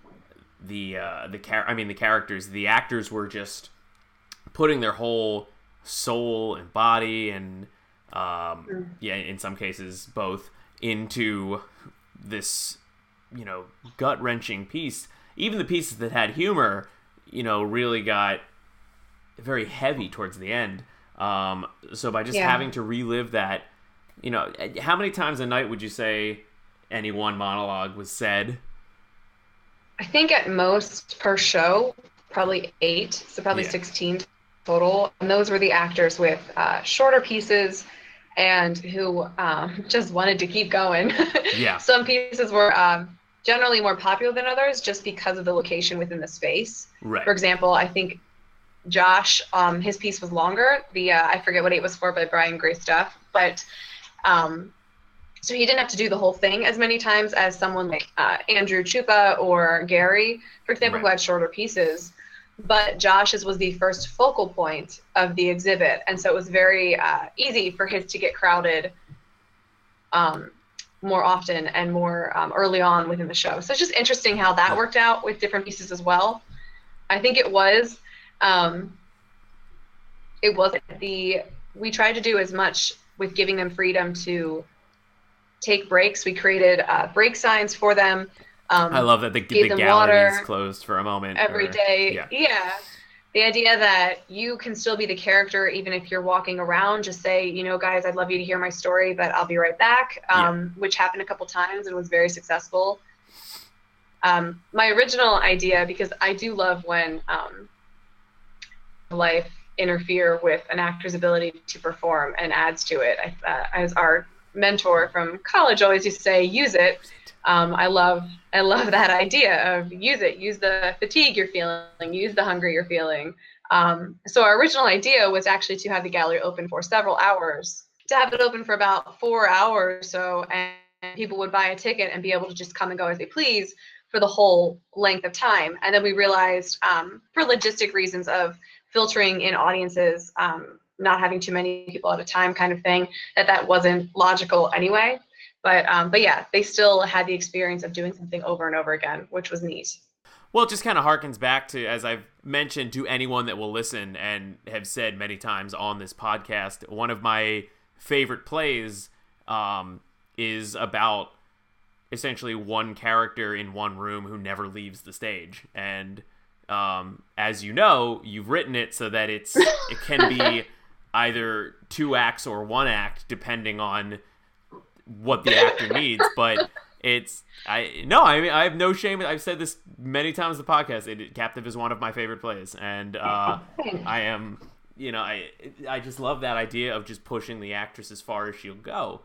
characters, the actors were just putting their whole soul and body and in some cases both into this, gut-wrenching piece. Even the pieces that had humor, really got very heavy towards the end. So by just having to relive that, how many times a night would you say any one monologue was said? I think at most per show, probably 8, so probably 16 total. And those were the actors with shorter pieces and who just wanted to keep going. Yeah. Some pieces were generally more popular than others just because of the location within the space. Right. For example, I think Josh, his piece was longer. I forget what it was for, by Brian Gray stuff, but so he didn't have to do the whole thing as many times as someone like Andrew Chupa or Gary, for example, who had shorter pieces. But Josh's was the first focal point of the exhibit, and so it was very easy for his to get crowded more often and more early on within the show. So it's just interesting how that worked out with different pieces as well. I think we tried to do as much with giving them freedom to take breaks. We created break signs for them. I love that the gallery is closed for a moment every day. Yeah. The idea that you can still be the character even if you're walking around. Just say, guys, I'd love you to hear my story, but I'll be right back, which happened a couple times and was very successful. My original idea, because I do love when life interfere with an actor's ability to perform and adds to it. As our mentor from college always used to say, use it. I love that idea of use it. Use the fatigue you're feeling. Use the hunger you're feeling. So our original idea was actually to have the gallery open for several hours, to have it open for about 4 hours or so, and people would buy a ticket and be able to just come and go as they please for the whole length of time. And then we realized, for logistic reasons of filtering in audiences, not having too many people at a time kind of thing, that wasn't logical anyway. But yeah, they still had the experience of doing something over and over again, which was neat. Well, it just kind of harkens back to, as I've mentioned to anyone that will listen and have said many times on this podcast, one of my favorite plays is about essentially one character in one room who never leaves the stage. And as you know, you've written it so that it can be either 2 acts or 1 act, depending on what the actor needs. But I have no shame. I've said this many times on the podcast. Captive is one of my favorite plays, and I am, I just love that idea of just pushing the actress as far as she'll go.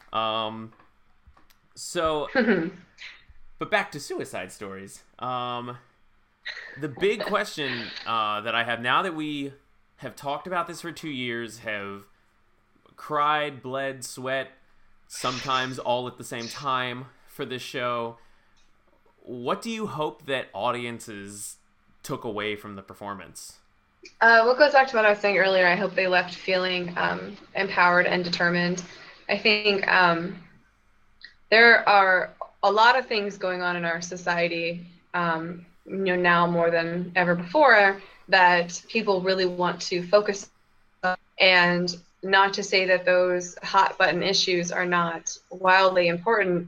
So, but back to Suicide Stories. The big question that I have now that we have talked about this for 2 years, have cried, bled, sweat, sometimes all at the same time for this show, what do you hope that audiences took away from the performance? What goes back to what I was saying earlier, I hope they left feeling empowered and determined. I think there are a lot of things going on in our society, now more than ever before, that people really want to focus on. And not to say that those hot button issues are not wildly important.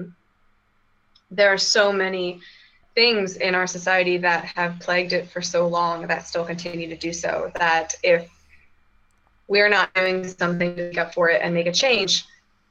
There are so many things in our society that have plagued it for so long that still continue to do so, that if we're not doing something to make up for it and make a change,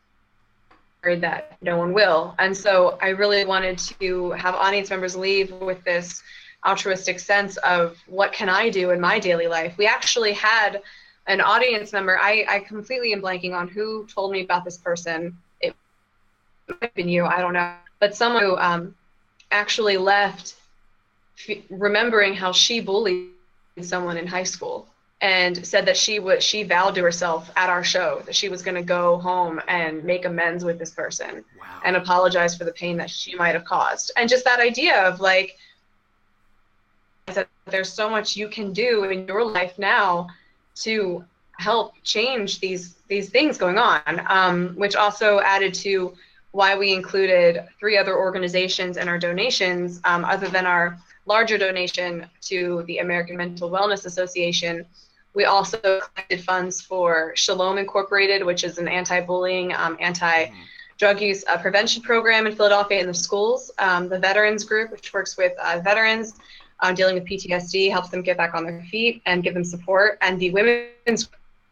that no one will. And so I really wanted to have audience members leave with this altruistic sense of, what can I do in my daily life? We actually had an audience member, I completely am blanking on who told me about this person. It might have been you, I don't know. But someone who actually left remembering how she bullied someone in high school, and said that she vowed to herself at our show that she was going to go home and make amends with this person. Wow. And apologize for the pain that she might have caused. And just that idea of like, that there's so much you can do in your life now to help change these things going on, which also added to why we included 3 other organizations in our donations, other than our larger donation to the American Mental Wellness Association. We also collected funds for Shalom Incorporated, which is an anti-bullying, anti-drug use prevention program in Philadelphia in the schools. The Veterans Group, which works with veterans dealing with PTSD, helps them get back on their feet and give them support. And the Women's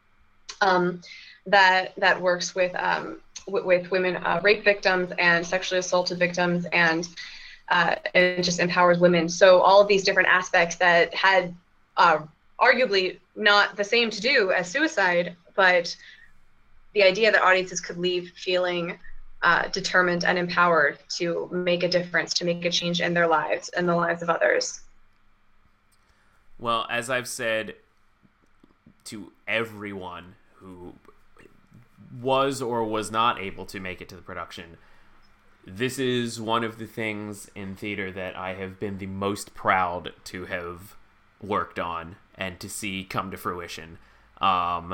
that works with women rape victims and sexually assaulted victims, and just empowers women. So all of these different aspects that had arguably not the same to do as suicide, but the idea that audiences could leave feeling determined and empowered to make a difference, to make a change in their lives and the lives of others. Well, as I've said to everyone who was or was not able to make it to the production, this is one of the things in theater that I have been the most proud to have worked on and to see come to fruition. And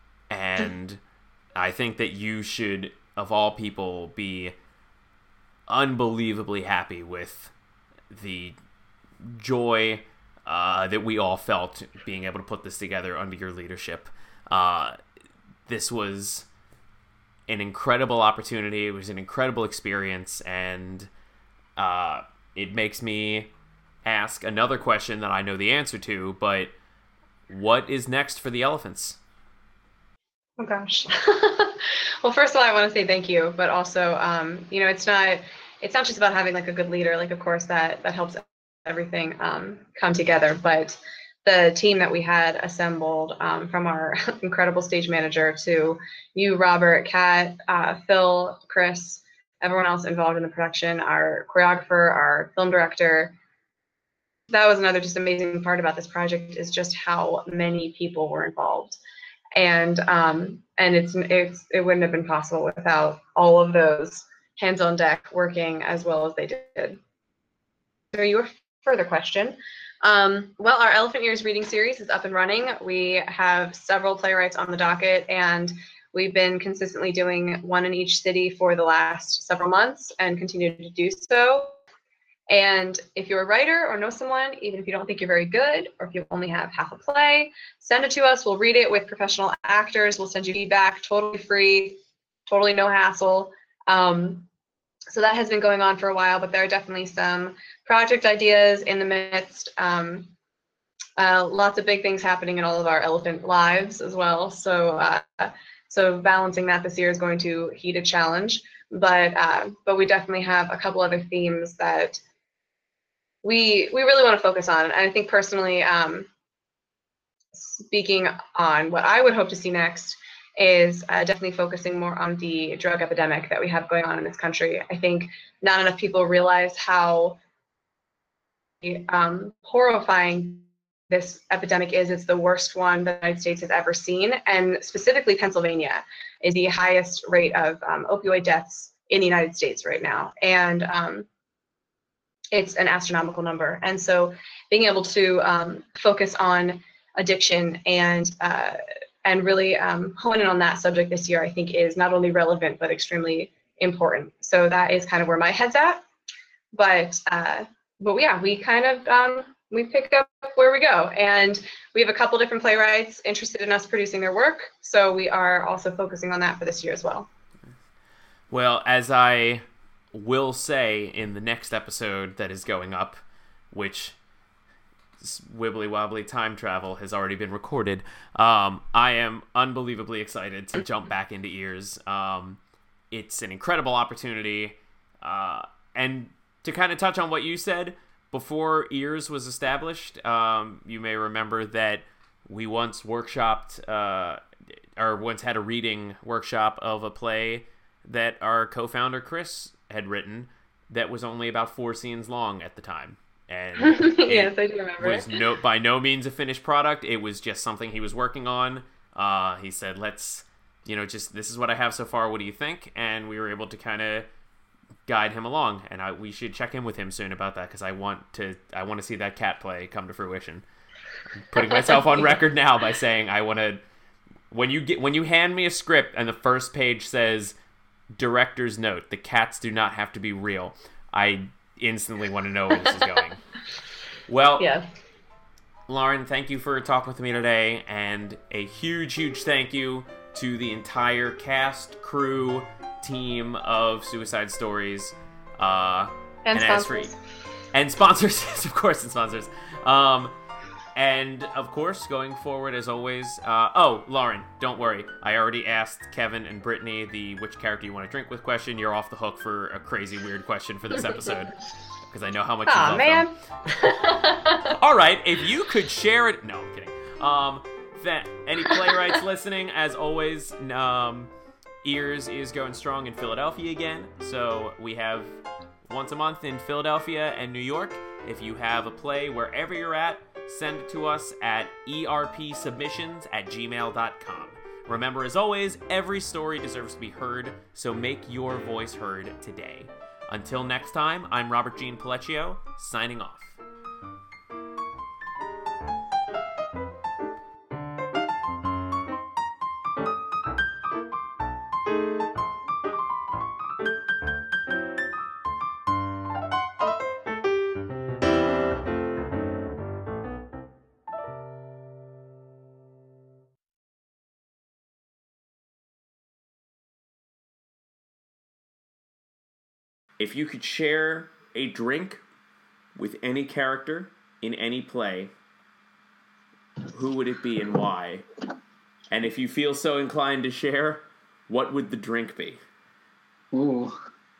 I think that you should, of all people, be unbelievably happy with the joy that we all felt being able to put this together under your leadership. This was an incredible opportunity. It was an incredible experience, and it makes me ask another question that I know the answer to, but what is next for the Elephants? Oh gosh. Well, first of all, I want to say thank you, but also, it's not just about having like a good leader. Like, of course, that helps everything come together. But the team that we had assembled, from our incredible stage manager to you, Robert, Kat, Phil, Chris, everyone else involved in the production, our choreographer, our film director. That was another just amazing part about this project, is just how many people were involved. And it wouldn't have been possible without all of those hands on deck working as well as they did. So your further question. Well, our Elephant Ears reading series is up and running. We have several playwrights on the docket, and we've been consistently doing one in each city for the last several months and continue to do so. And if you're a writer or know someone, even if you don't think you're very good, or if you only have half a play, send it to us. We'll read it with professional actors. We'll send you feedback, totally free, totally no hassle. So that has been going on for a while, but there are definitely some project ideas in the midst. Lots of big things happening in all of our elephant lives as well. So balancing that this year is going to heat a challenge. But we definitely have a couple other themes that we really want to focus on. And I think personally, speaking on what I would hope to see next is definitely focusing more on the drug epidemic that we have going on in this country. I think not enough people realize how horrifying this epidemic is. It's the worst one the United States has ever seen, and specifically Pennsylvania is the highest rate of opioid deaths in the United States right now, and it's an astronomical number. And so being able to focus on addiction and really hone in on that subject this year, I think is not only relevant, but extremely important. So that is kind of where my head's at. But yeah, we kind of, we pick up where we go. And we have a couple different playwrights interested in us producing their work. So we are also focusing on that for this year as well. Well, as I will say in the next episode that is going up, which wibbly wobbly time travel has already been recorded, I am unbelievably excited to jump back into Ears. It's an incredible opportunity, and to kind of touch on what you said, before Ears was established, you may remember that we once workshopped or once had a reading workshop of a play that our co-founder Chris had written that was only about 4 scenes long at the time. And yes, I do remember. It was by no means a finished product. It was just something he was working on. He said, let's, just this is what I have so far. What do you think? And we were able to kind of guide him along. And we should check in with him soon about that, because I want to see that cat play come to fruition. I'm putting myself on record now by saying I want to. When you hand me a script and the first page says director's note, the cats do not have to be real, I instantly want to know where this is going. Well, yes. Lauren, thank you for talking with me today, and a huge thank you to the entire cast, crew, team of Suicide Stories, and sponsors. And sponsors, of course, and sponsors. And, of course, going forward, as always... Lauren, don't worry. I already asked Kevin and Brittany the which character you want to drink with question. You're off the hook for a crazy, weird question for this episode. Because I know how much you love them. All right, if you could share it... No, I'm kidding. Any playwrights listening, as always, Ears is going strong in Philadelphia again. So we have once a month in Philadelphia and New York. If you have a play wherever you're at, send it to us at erpsubmissions@gmail.com. Remember, as always, every story deserves to be heard, so make your voice heard today. Until next time, I'm Robert Jean Palecchio, signing off. If you could share a drink with any character in any play, who would it be and why? And if you feel so inclined to share, what would the drink be? Ooh.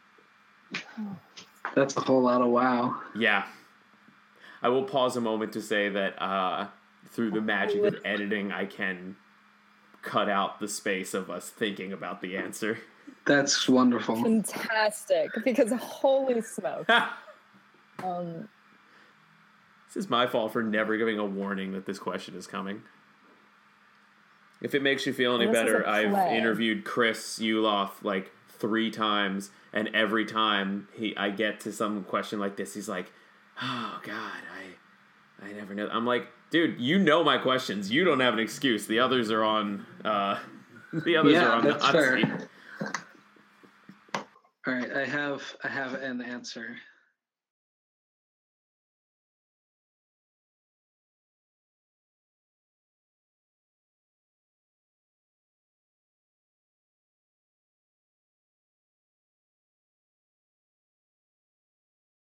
That's a whole lot of wow. Yeah. I will pause a moment to say that through the magic of editing, I can cut out the space of us thinking about the answer. That's wonderful. Fantastic, because holy smoke. This is my fault for never giving a warning that this question is coming. If it makes you feel any better, I've interviewed Chris Uloff like 3 times, and every time I get to some question like this, he's like, oh God, I never know. I'm like, dude, you know my questions. You don't have an excuse. The others are on are on the hot seat. All right, I have an answer.